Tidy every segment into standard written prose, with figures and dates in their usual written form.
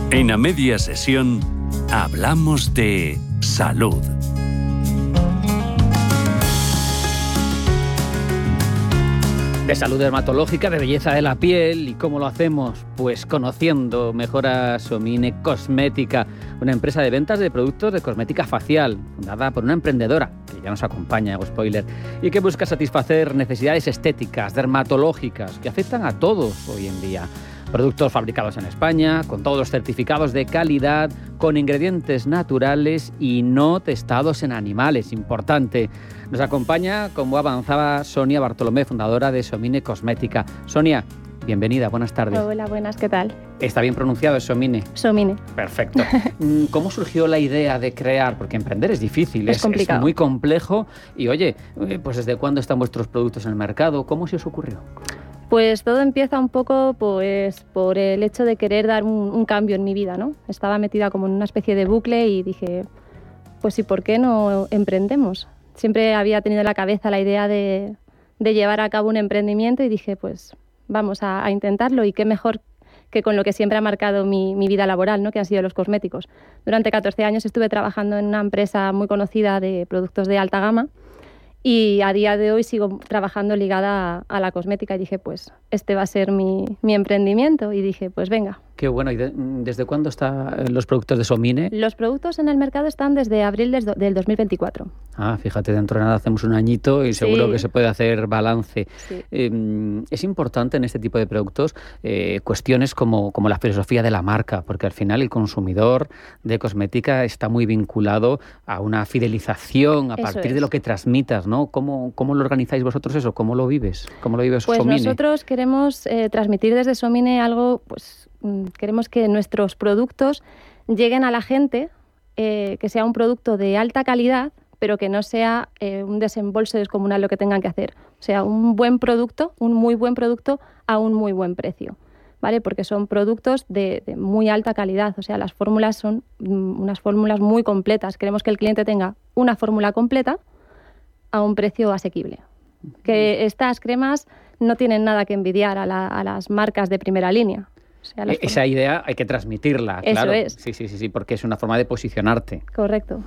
En A Media Sesión hablamos de salud. De salud dermatológica, de belleza de la piel. ¿Y cómo lo hacemos? Pues conociendo mejor a Somine Cosmética, una empresa de ventas de productos de cosmética facial, fundada por una emprendedora, que ya nos acompaña, hago spoiler, y que busca satisfacer necesidades estéticas, dermatológicas, que afectan a todos hoy en día. Productos fabricados en España, con todos los certificados de calidad, con ingredientes naturales y no testados en animales. Importante. Nos acompaña, como avanzaba, Sonia Bartolomé, fundadora de Somine Cosmética. Sonia, bienvenida, buenas tardes. Hola, buenas, ¿qué tal? ¿Está bien pronunciado? ¿Es Somine? Somine. Perfecto. ¿Cómo surgió la idea de crear? Porque emprender es difícil, es complicado. Es muy complejo. Y oye, pues ¿desde cuándo están vuestros productos en el mercado? ¿Cómo se os ocurrió? Pues todo empieza un poco pues, por el hecho de querer dar un cambio en mi vida, ¿no? Estaba metida como en una especie de bucle y dije, pues ¿y por qué no emprendemos? Siempre había tenido en la cabeza la idea de llevar a cabo un emprendimiento y dije, pues vamos a intentarlo, y qué mejor que con lo que siempre ha marcado mi vida laboral, ¿no? Que han sido los cosméticos. Durante 14 años estuve trabajando en una empresa muy conocida de productos de alta gama, y a día de hoy sigo trabajando ligada a la cosmética, y dije, pues este va a ser mi emprendimiento, y dije, pues venga. Qué bueno. ¿Y desde cuándo están los productos de Somine? Los productos en el mercado están desde abril del 2024. Ah, fíjate, dentro de nada hacemos un añito y seguro Sí. que se puede hacer balance. Sí. Es importante en este tipo de productos cuestiones como la filosofía de la marca, porque al final el consumidor de cosmética está muy vinculado a una fidelización a Eso partir es. de lo que transmitas, ¿no? ¿Cómo lo organizáis vosotros eso? ¿Cómo lo vives? ¿Cómo lo vives Pues Somine? nosotros queremos transmitir desde Somine algo, pues queremos que nuestros productos lleguen a la gente, que sea un producto de alta calidad, pero que no sea un desembolso descomunal lo que tengan que hacer. O sea, un buen producto, un muy buen producto a un muy buen precio, ¿vale? Porque son productos de muy alta calidad. O sea, las fórmulas son unas fórmulas muy completas. Queremos que el cliente tenga una fórmula completa a un precio asequible. Que estas cremas no tienen nada que envidiar a las marcas de primera línea. O sea, Esa idea hay que transmitirla, Eso claro. es. Sí, porque es una forma de posicionarte. Correcto.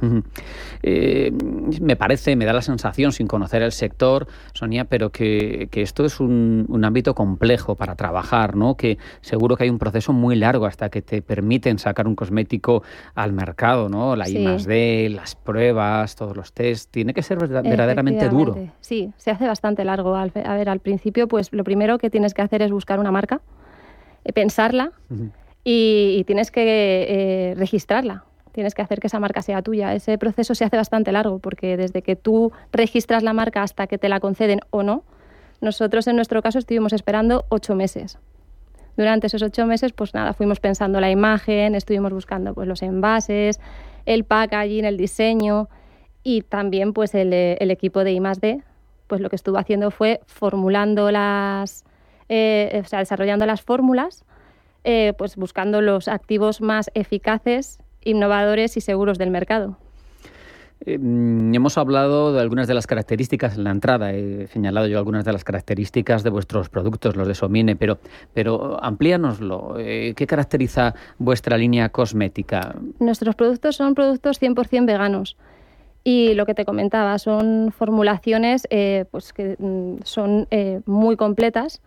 Me da la sensación, sin conocer el sector, Sonia, pero que esto es un ámbito complejo para trabajar, ¿no? Que seguro que hay un proceso muy largo hasta que te permiten sacar un cosmético al mercado, ¿no? La Sí. I+D, las pruebas, todos los test. Tiene que ser verdaderamente duro. Sí, se hace bastante largo. A ver, al principio, pues lo primero que tienes que hacer es buscar una marca, pensarla, y tienes que registrarla. Tienes que hacer que esa marca sea tuya. Ese proceso se hace bastante largo, porque desde que tú registras la marca hasta que te la conceden o no, nosotros en nuestro caso estuvimos esperando 8 meses. Durante esos 8 meses, pues nada, fuimos pensando la imagen, estuvimos buscando pues los envases, el packaging, el diseño, y también pues el equipo de I+D, pues lo que estuvo haciendo fue formulando desarrollando las fórmulas, pues buscando los activos más eficaces, innovadores y seguros del mercado. Hemos hablado de algunas de las características en la entrada, he señalado yo algunas de las características de vuestros productos, los de Somine, pero amplíanoslo. ¿Qué caracteriza vuestra línea cosmética? Nuestros productos son productos 100% veganos. Y lo que te comentaba, son formulaciones pues que son muy completas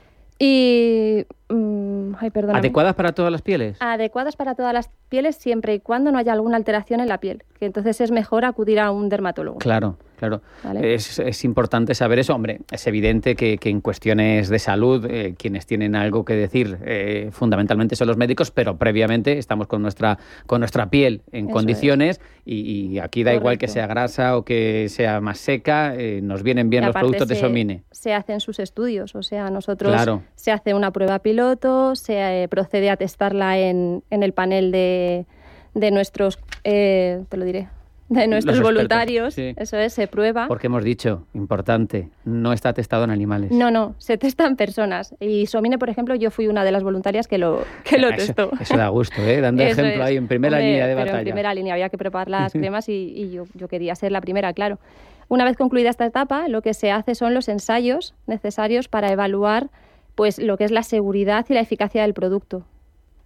y... perdóname. ¿Adecuadas para todas las pieles? Adecuadas para todas las pieles, siempre y cuando no haya alguna alteración en la piel, que entonces es mejor acudir a un dermatólogo. Claro. ¿Vale? Es importante saber eso. Hombre, es evidente que en cuestiones de salud quienes tienen algo que decir fundamentalmente son los médicos, pero previamente estamos con nuestra piel en Eso condiciones y aquí da igual que sea grasa o que sea más seca, nos vienen bien los productos de Somine. Se hacen sus estudios, o sea, nosotros Claro. se hace una prueba piloto, se procede a testarla en el panel de nuestros, te lo diré, de nuestros Los voluntarios, expertos, sí. Eso es, se prueba. Porque hemos dicho, importante, no está testado en animales. No, se testa en personas. Y Somine, por ejemplo, yo fui una de las voluntarias que lo testó. Eso da gusto, dando Eso ejemplo es. ahí en primera Hombre, línea de pero batalla. en primera línea había que preparar las cremas y yo quería ser la primera, claro. Una vez concluida esta etapa, lo que se hace son los ensayos necesarios para evaluar pues lo que es la seguridad y la eficacia del producto.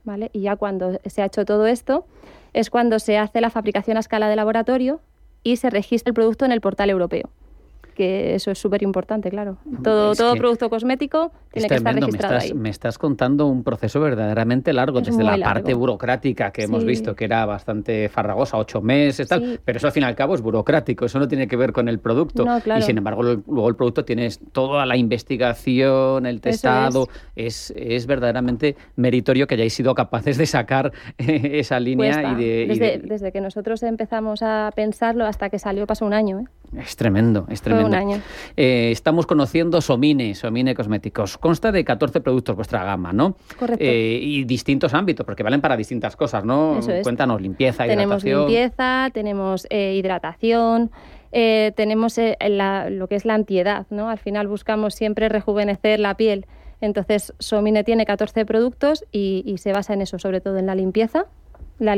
¿vale? Y ya cuando se ha hecho todo esto es cuando se hace la fabricación a escala de laboratorio y se registra el producto en el portal europeo. Que eso es súper importante, claro. Todo producto cosmético tiene que estar registrado ahí. Me estás contando un proceso verdaderamente largo, desde la parte burocrática que hemos visto, que era bastante farragosa, 8 meses, tal, pero eso al fin y al cabo es burocrático, eso no tiene que ver con el producto. No, claro. Y sin embargo, luego el producto tiene toda la investigación, el testado, es verdaderamente meritorio que hayáis sido capaces de sacar esa línea. Desde que nosotros empezamos a pensarlo hasta que salió pasó un año, ¿eh? Es tremendo, es tremendo. Un año. Estamos conociendo Somine Cosméticos. Consta de 14 productos vuestra gama, ¿no? Correcto. Y distintos ámbitos, porque valen para distintas cosas, ¿no? Eso es. Cuéntanos, limpieza, tenemos hidratación. Limpieza, tenemos hidratación, tenemos lo que es la antiedad, ¿no? Al final buscamos siempre rejuvenecer la piel. Entonces, Somine tiene 14 productos y se basa en eso, sobre todo en la limpieza, la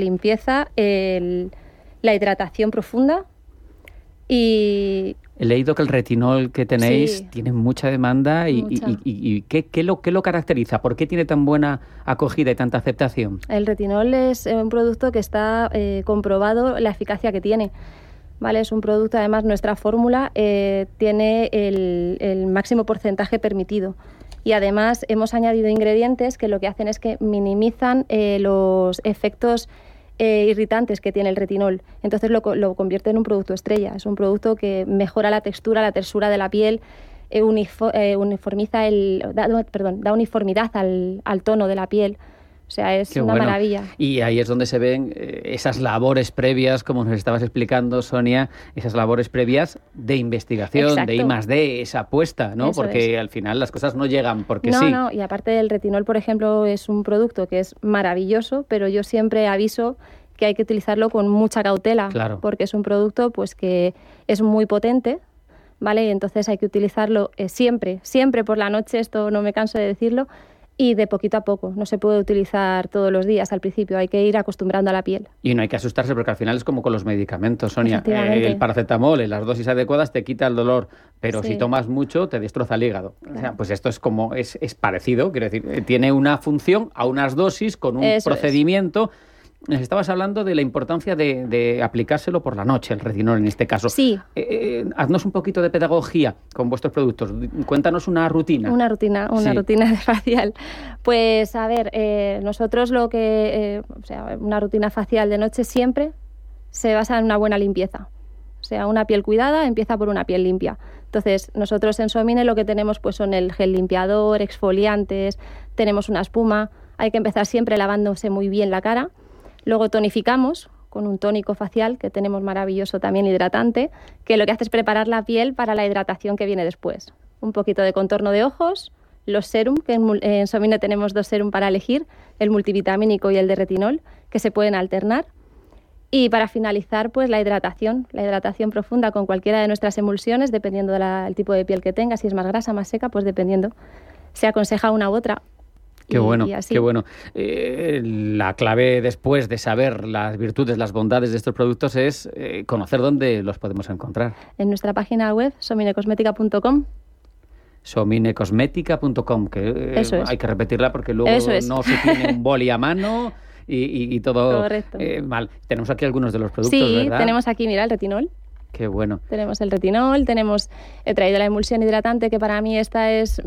hidratación profunda. Y he leído que el retinol que tenéis tiene mucha demanda y ¿qué lo caracteriza? ¿Por qué tiene tan buena acogida y tanta aceptación? El retinol es un producto que está comprobado la eficacia que tiene. ¿Vale? Es un producto, además nuestra fórmula tiene el máximo porcentaje permitido. Y además hemos añadido ingredientes que lo que hacen es que minimizan los efectos irritantes que tiene el retinol. Entonces lo convierte en un producto estrella. Es un producto que mejora la textura, la tersura de la piel, da uniformidad al tono de la piel. O sea, es una maravilla. Y ahí es donde se ven esas labores previas, como nos estabas explicando, Sonia, esas labores previas de investigación, Exacto. de I+D, esa apuesta, ¿no? Eso porque al final las cosas no llegan porque no, sí. No, y aparte del retinol, por ejemplo, es un producto que es maravilloso, pero yo siempre aviso que hay que utilizarlo con mucha cautela, claro. Porque es un producto pues que es muy potente, ¿vale? Y entonces hay que utilizarlo siempre por la noche, esto no me canso de decirlo, y de poquito a poco. No se puede utilizar todos los días al principio, hay que ir acostumbrando a la piel. Y no hay que asustarse porque al final es como con los medicamentos, Sonia. El paracetamol en las dosis adecuadas te quita el dolor, pero si tomas mucho te destroza el hígado. Claro. O sea, pues esto es como es parecido, quiero decir, tiene una función a unas dosis con un procedimiento. Nos estabas hablando de la importancia de aplicárselo por la noche, el retinol en este caso. Sí. Haznos un poquito de pedagogía con vuestros productos. Cuéntanos una rutina. Una rutina facial. Pues a ver, nosotros una rutina facial de noche siempre se basa en una buena limpieza. O sea, una piel cuidada empieza por una piel limpia. Entonces, nosotros en Somine lo que tenemos pues son el gel limpiador, exfoliantes, tenemos una espuma. Hay que empezar siempre lavándose muy bien la cara. Luego tonificamos con un tónico facial que tenemos maravilloso también hidratante, que lo que hace es preparar la piel para la hidratación que viene después. Un poquito de contorno de ojos, los serum, que en Somine tenemos 2 serum para elegir, el multivitamínico y el de retinol, que se pueden alternar. Y para finalizar, pues la hidratación profunda con cualquiera de nuestras emulsiones, dependiendo del tipo de piel que tenga, si es más grasa, más seca, pues dependiendo. Se aconseja una u otra. Qué bueno, qué bueno. La clave después de saber las virtudes, las bondades de estos productos es conocer dónde los podemos encontrar. En nuestra página web, sominecosmetica.com. Sominecosmetica.com, que hay que repetirla porque luego no se tiene un boli a mano y todo mal. Tenemos aquí algunos de los productos, ¿verdad? Sí, tenemos aquí, mira, el retinol. Qué bueno. Tenemos el retinol, he traído la emulsión hidratante, que para mí esta es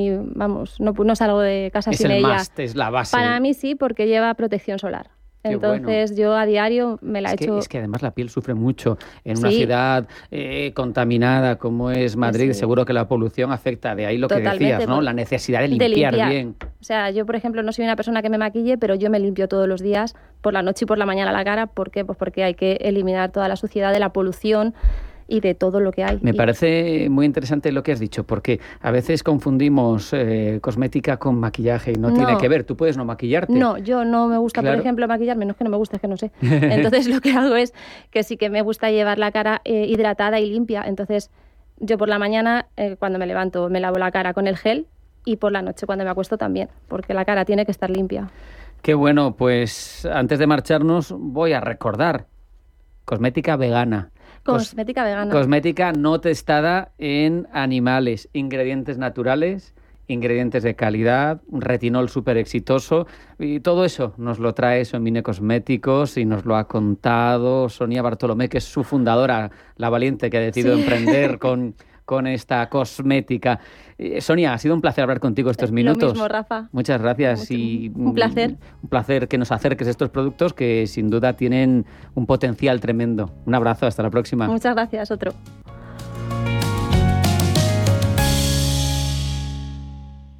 no salgo de casa sin ella. Es el must, es la base. Para mí sí, porque lleva protección solar. Entonces yo a diario me la he hecho... Es que además la piel sufre mucho en una ciudad contaminada como es Madrid. Sí. Seguro que la polución afecta, de ahí lo que decías, ¿no? La necesidad de limpiar bien. O sea, yo por ejemplo no soy una persona que me maquille, pero yo me limpio todos los días, por la noche y por la mañana la cara. ¿Por qué? Pues porque hay que eliminar toda la suciedad de la polución y de todo lo que hay. Me parece muy interesante lo que has dicho, porque a veces confundimos cosmética con maquillaje y no tiene que ver. Tú puedes no maquillarte. No, yo no me gusta, por ejemplo, maquillarme. No es que no me gusta, es que no sé. Entonces lo que hago es que sí que me gusta llevar la cara hidratada y limpia. Entonces yo por la mañana, cuando me levanto, me lavo la cara con el gel y por la noche cuando me acuesto también, porque la cara tiene que estar limpia. Qué bueno, pues antes de marcharnos voy a recordar cosmética vegana. Cosmética vegana. Cosmética no testada en animales, ingredientes naturales ingredientes de calidad, un retinol súper exitoso, y todo eso nos lo trae Somine Cosméticos y nos lo ha contado Sonia Bartolomé, que es su fundadora, la valiente que ha decidido emprender con esta cosmética. Sonia, ha sido un placer hablar contigo estos minutos. Lo mismo, Rafa. Muchas gracias. Y un placer. Un placer que nos acerques a estos productos que sin duda tienen un potencial tremendo. Un abrazo, hasta la próxima. Muchas gracias, otro.